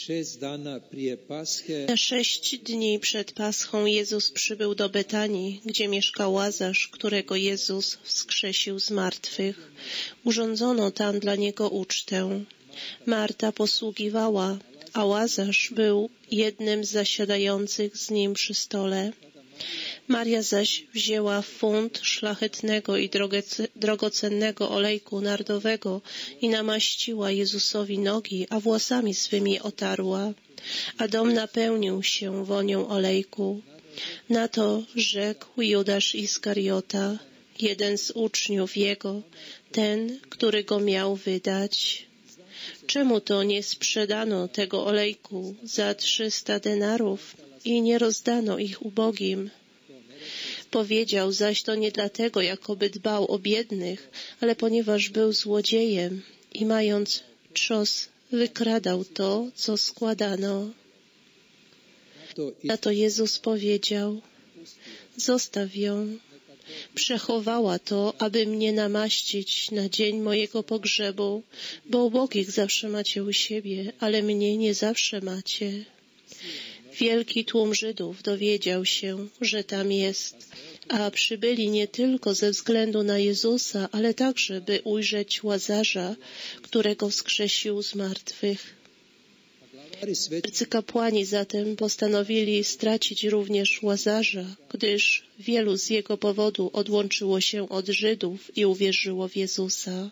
Na 6 dni przed Paschą Jezus przybył do Betanii, gdzie mieszkał Łazarz, którego Jezus wskrzesił z martwych. Urządzono tam dla niego ucztę. Marta posługiwała, a Łazarz był jednym z zasiadających z nim przy stole. Maria zaś wzięła funt szlachetnego i drogocennego olejku nardowego i namaściła Jezusowi nogi, a włosami swymi otarła, a dom napełnił się wonią olejku. Na to rzekł Judasz Iskariota, jeden z uczniów jego, ten, który go miał wydać. Czemu to nie sprzedano tego olejku za 300 denarów i nie rozdano ich ubogim? Powiedział zaś to nie dlatego, jakoby dbał o biednych, ale ponieważ był złodziejem i mając trzos wykradał to, co składano. Na to Jezus powiedział, zostaw ją. Przechowała to, aby mnie namaścić na dzień mojego pogrzebu, bo ubogich zawsze macie u siebie, ale mnie nie zawsze macie. Wielki tłum Żydów dowiedział się, że tam jest, a przybyli nie tylko ze względu na Jezusa, ale także, by ujrzeć Łazarza, którego wskrzesił z martwych. Arcykapłani zatem postanowili stracić również Łazarza, gdyż wielu z jego powodu odłączyło się od Żydów i uwierzyło w Jezusa.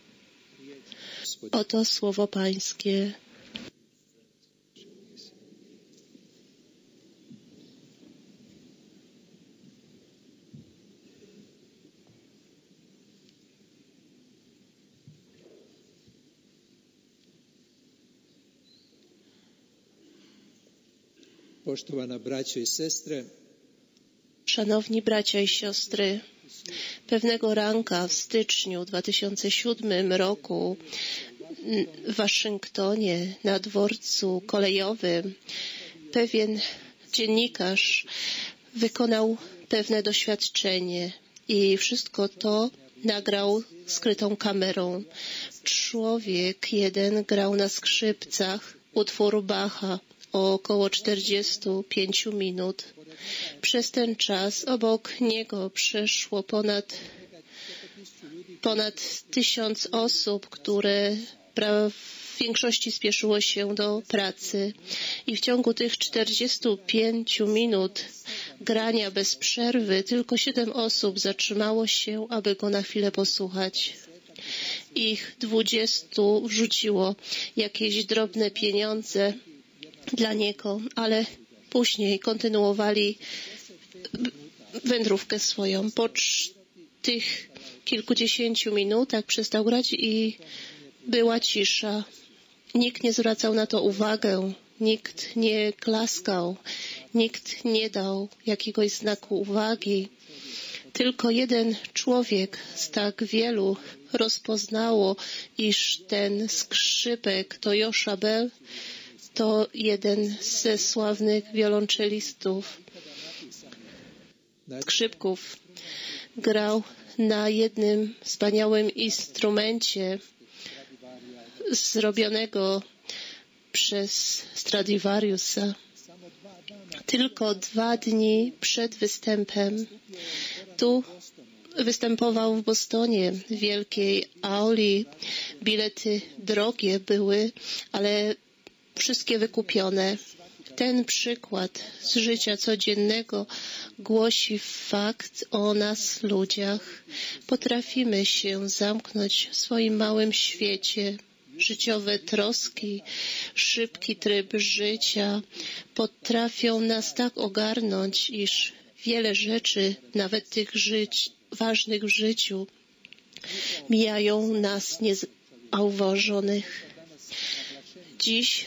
Oto słowo Pańskie. Poštovana braćo i sestre, Szanowni bracia i siostry, pewnego ranka w styczniu 2007 roku w Waszyngtonie na dworcu kolejowym pewien dziennikarz wykonał pewne doświadczenie i wszystko to nagrał skrytą kamerą. Człowiek jeden grał na skrzypcach utwór Bacha o około 45 minut. Przez ten czas obok niego przeszło ponad 1000 osób, które w większości spieszyło się do pracy. I w ciągu tych 45 minut grania bez przerwy tylko 7 osób zatrzymało się, aby go na chwilę posłuchać. Ich 20 wrzuciło jakieś drobne pieniądze dla niego, ale później kontynuowali wędrówkę swoją. Po tych kilkudziesięciu minutach przestał grać i była cisza. Nikt nie zwracał na to uwagę, nikt nie klaskał, nikt nie dał jakiegoś znaku uwagi. Tylko jeden człowiek z tak wielu rozpoznało, iż ten skrzypek to Josza Bell, to jeden ze sławnych wiolonczelistów, skrzypków. Grał na jednym wspaniałym instrumencie zrobionego przez Stradivariusa. Tylko 2 dni przed występem tu występował w Bostonie, w wielkiej auli. Bilety drogie były, ale wszystkie wykupione. Ten przykład z życia codziennego głosi fakt o nas, ludziach. Potrafimy się zamknąć w swoim małym świecie. Życiowe troski, szybki tryb życia potrafią nas tak ogarnąć, iż wiele rzeczy, nawet tych ważnych w życiu, mijają nas niezauważonych. Dziś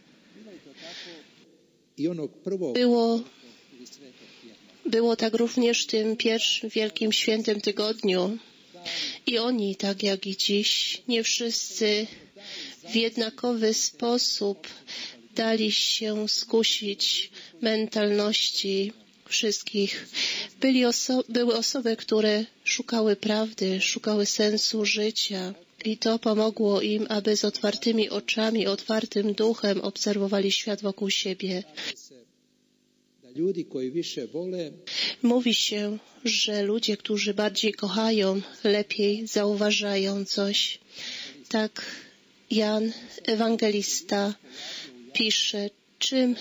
było tak również w tym pierwszym wielkim świętym tygodniu. I oni, tak jak i dziś, nie wszyscy w jednakowy sposób dali się skusić mentalności wszystkich. Były osoby, które szukały prawdy, szukały sensu życia, I to pomogło im, aby z otwartymi oczami, otwartym duchem obserwowali świat wokół siebie. Mówi się, że ludzie, którzy bardziej kochają, lepiej zauważają coś. Tak Jan Ewangelista pisze, czym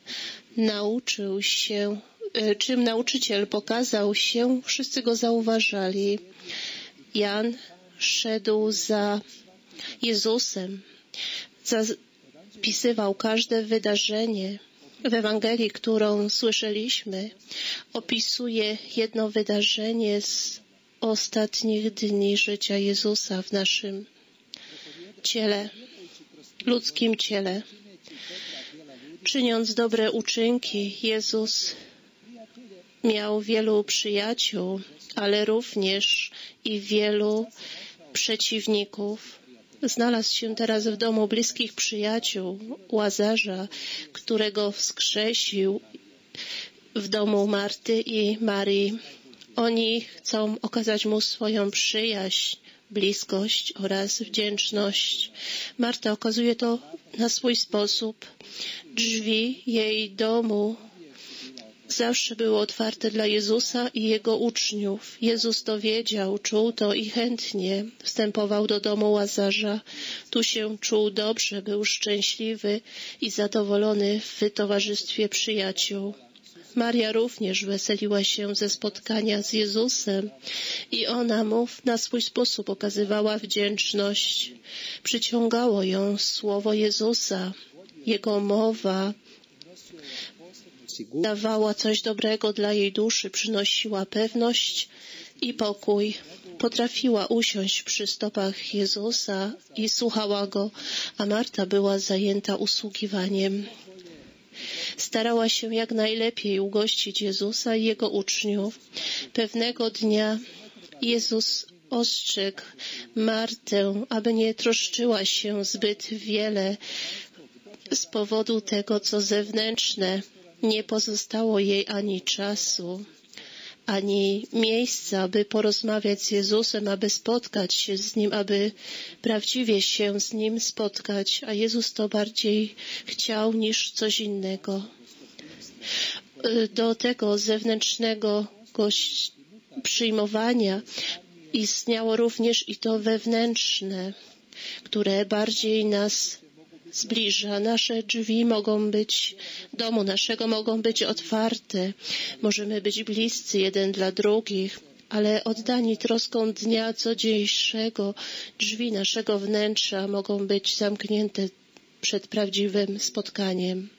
nauczyciel pokazał się, wszyscy go zauważali. Jan szedł za Jezusem, zapisywał każde wydarzenie. W Ewangelii, którą słyszeliśmy, opisuje jedno wydarzenie z ostatnich dni życia Jezusa w naszym ciele, ludzkim ciele. Czyniąc dobre uczynki, Jezus miał wielu przyjaciół, ale również i wielu przeciwników. Znalazł się teraz w domu bliskich przyjaciół Łazarza, którego wskrzesił w domu Marty i Marii. Oni chcą okazać mu swoją przyjaźń, bliskość oraz wdzięczność. Marta okazuje to na swój sposób. Drzwi jej domu zawsze były otwarte dla Jezusa i Jego uczniów. Jezus to wiedział, czuł to i chętnie wstępował do domu Łazarza. Tu się czuł dobrze, był szczęśliwy i zadowolony w towarzystwie przyjaciół. Maria również weseliła się ze spotkania z Jezusem i ona mu na swój sposób okazywała wdzięczność. Przyciągało ją słowo Jezusa, Jego mowa, dawała coś dobrego dla jej duszy, przynosiła pewność i pokój. Potrafiła usiąść przy stopach Jezusa i słuchała Go, a Marta była zajęta usługiwaniem. Starała się jak najlepiej ugościć Jezusa i Jego uczniów. Pewnego dnia Jezus ostrzegł Martę, aby nie troszczyła się zbyt wiele z powodu tego, co zewnętrzne. Nie pozostało jej ani czasu, ani miejsca, by porozmawiać z Jezusem, aby spotkać się z Nim, aby prawdziwie się z Nim spotkać, a Jezus to bardziej chciał niż coś innego. Do tego zewnętrznego przyjmowania istniało również i to wewnętrzne, które bardziej nas zbliża. Nasze drzwi domu naszego mogą być otwarte. Możemy być bliscy jeden dla drugich, ale oddani troską dnia codziennego, drzwi naszego wnętrza mogą być zamknięte przed prawdziwym spotkaniem.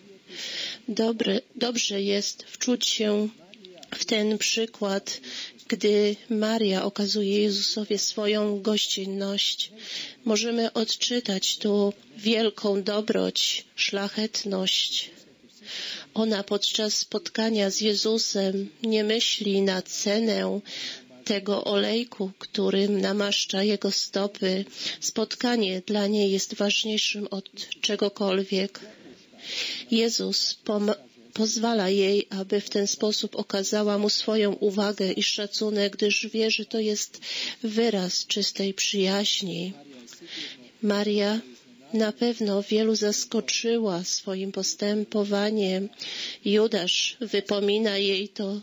Dobrze jest wczuć się w ten przykład, gdy Maria okazuje Jezusowi swoją gościnność. Możemy odczytać tu wielką dobroć, szlachetność. Ona podczas spotkania z Jezusem nie myśli na cenę tego olejku, którym namaszcza Jego stopy. Spotkanie dla niej jest ważniejszym od czegokolwiek. Jezus pozwala jej, aby w ten sposób okazała mu swoją uwagę i szacunek, gdyż wie, że to jest wyraz czystej przyjaźni. Maria na pewno wielu zaskoczyła swoim postępowaniem. Judasz wypomina jej to.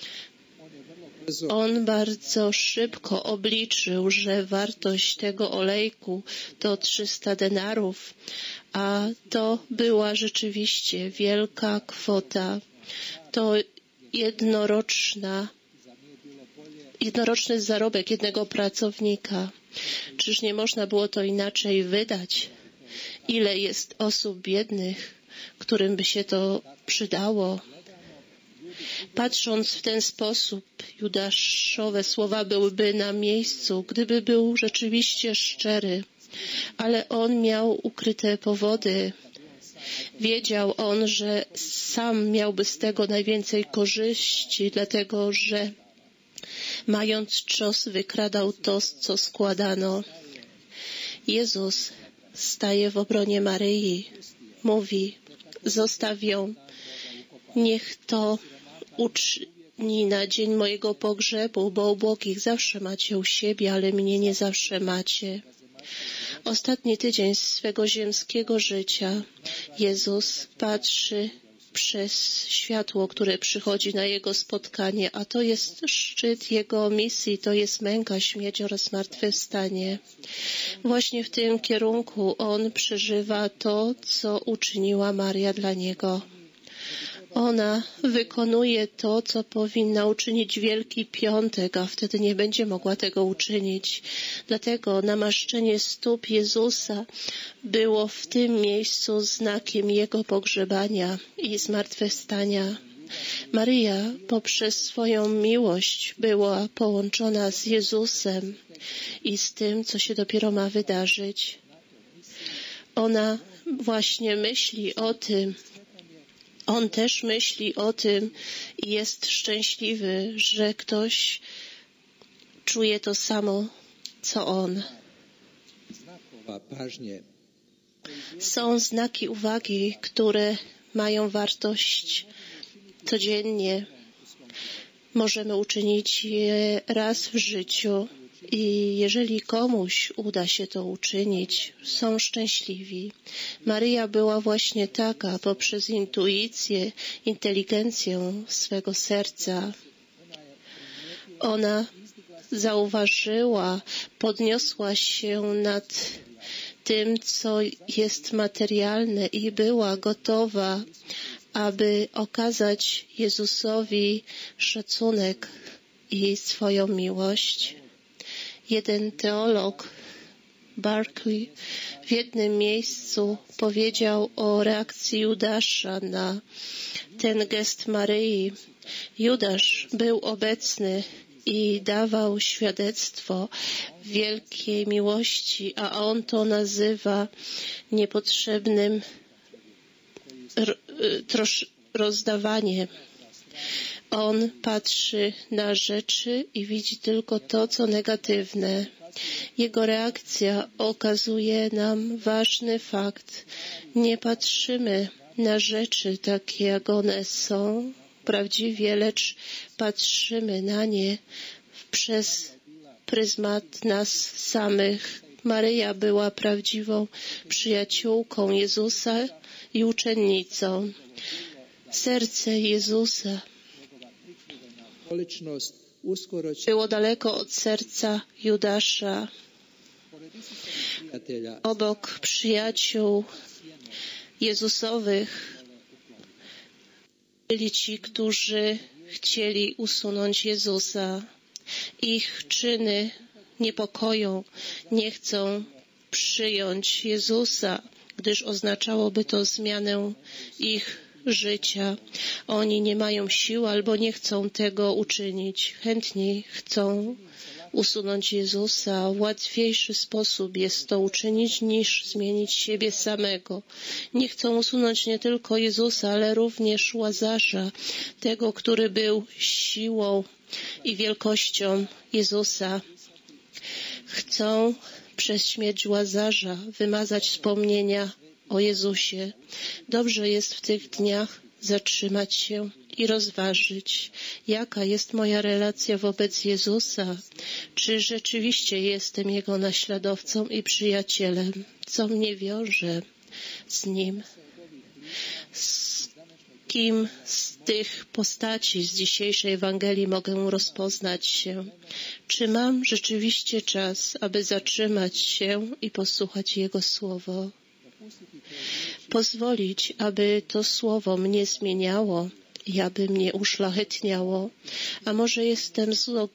On bardzo szybko obliczył, że wartość tego olejku to 300 denarów, a to była rzeczywiście wielka kwota. To jednoroczny zarobek jednego pracownika. Czyż nie można było to inaczej wydać? Ile jest osób biednych, którym by się to przydało? Patrząc w ten sposób, Judaszowe słowa byłyby na miejscu, gdyby był rzeczywiście szczery, ale on miał ukryte powody. Wiedział on, że sam miałby z tego najwięcej korzyści, dlatego że mając czos wykradał to, co składano. Jezus staje w obronie Maryi, mówi: zostaw ją, niech to uczyni na dzień mojego pogrzebu, bo ubogich zawsze macie u siebie, ale mnie nie zawsze macie. Ostatni tydzień swego ziemskiego życia Jezus patrzy przez światło, które przychodzi na Jego spotkanie, a to jest szczyt Jego misji, to jest męka, śmierć oraz zmartwychwstanie. Właśnie w tym kierunku On przeżywa to, co uczyniła Maria dla Niego. Ona wykonuje to, co powinna uczynić Wielki Piątek, a wtedy nie będzie mogła tego uczynić. Dlatego namaszczenie stóp Jezusa było w tym miejscu znakiem Jego pogrzebania i zmartwychwstania. Maryja poprzez swoją miłość była połączona z Jezusem i z tym, co się dopiero ma wydarzyć. Ona właśnie myśli o tym, On też myśli o tym i jest szczęśliwy, że ktoś czuje to samo, co on. Są znaki uwagi, które mają wartość codziennie. Możemy uczynić je raz w życiu i jeżeli komuś uda się to uczynić, są szczęśliwi. Maryja była właśnie taka poprzez intuicję, inteligencję swego serca. Ona zauważyła, podniosła się nad tym, co jest materialne i była gotowa, aby okazać Jezusowi szacunek i swoją miłość. Jeden teolog, Barclay, w jednym miejscu powiedział o reakcji Judasza na ten gest Maryi. Judasz był obecny i dawał świadectwo wielkiej miłości, a on to nazywa niepotrzebnym rozdawaniem. On patrzy na rzeczy i widzi tylko to, co negatywne. Jego reakcja okazuje nam ważny fakt. Nie patrzymy na rzeczy takie, jak one są prawdziwie, lecz patrzymy na nie przez pryzmat nas samych. Maryja była prawdziwą przyjaciółką Jezusa i uczennicą. Serce Jezusa było daleko od serca Judasza. Obok przyjaciół Jezusowych byli ci, którzy chcieli usunąć Jezusa. Ich czyny niepokoją, nie chcą przyjąć Jezusa, gdyż oznaczałoby to zmianę ich życia. Oni nie mają sił albo nie chcą tego uczynić. Chętniej chcą usunąć Jezusa. Łatwiejszy sposób jest to uczynić, niż zmienić siebie samego. Nie chcą usunąć nie tylko Jezusa, ale również Łazarza, tego, który był siłą i wielkością Jezusa. Chcą przez śmierć Łazarza wymazać wspomnienia o Jezusie. Dobrze jest w tych dniach zatrzymać się i rozważyć, jaka jest moja relacja wobec Jezusa. Czy rzeczywiście jestem Jego naśladowcą i przyjacielem? Co mnie wiąże z Nim? Z kim z tych postaci z dzisiejszej Ewangelii mogę rozpoznać się? Czy mam rzeczywiście czas, aby zatrzymać się i posłuchać Jego słowo? Pozwolić, aby to słowo mnie zmieniało i aby mnie uszlachetniało. A może jestem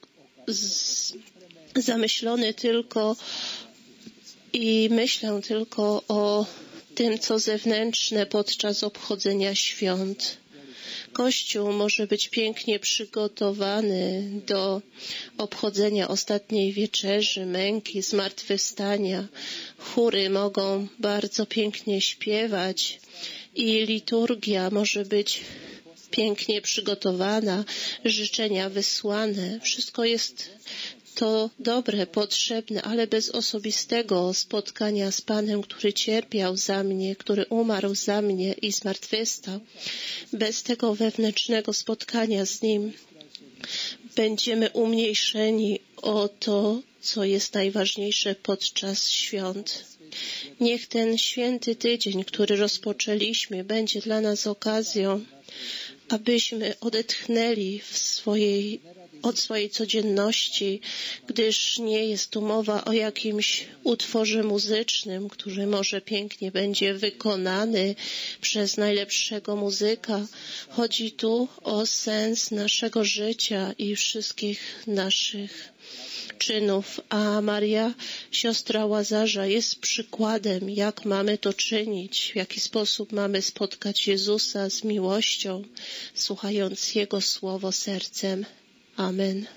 zamyślony tylko i myślę tylko o tym, co zewnętrzne podczas obchodzenia świąt. Kościół może być pięknie przygotowany do obchodzenia ostatniej wieczerzy, męki, zmartwychwstania. Chóry mogą bardzo pięknie śpiewać i liturgia może być pięknie przygotowana, życzenia wysłane. Wszystko jest to dobre, potrzebne, ale bez osobistego spotkania z Panem, który cierpiał za mnie, który umarł za mnie i zmartwychwstał, bez tego wewnętrznego spotkania z Nim będziemy umniejszeni o to, co jest najważniejsze podczas świąt. Niech ten święty tydzień, który rozpoczęliśmy, będzie dla nas okazją, abyśmy odetchnęli od swojej codzienności, gdyż nie jest tu mowa o jakimś utworze muzycznym, który może pięknie będzie wykonany przez najlepszego muzyka. Chodzi tu o sens naszego życia i wszystkich naszych czynów, a Maria, siostra Łazarza, jest przykładem, jak mamy to czynić, w jaki sposób mamy spotkać Jezusa z miłością, słuchając Jego słowo sercem. Amen.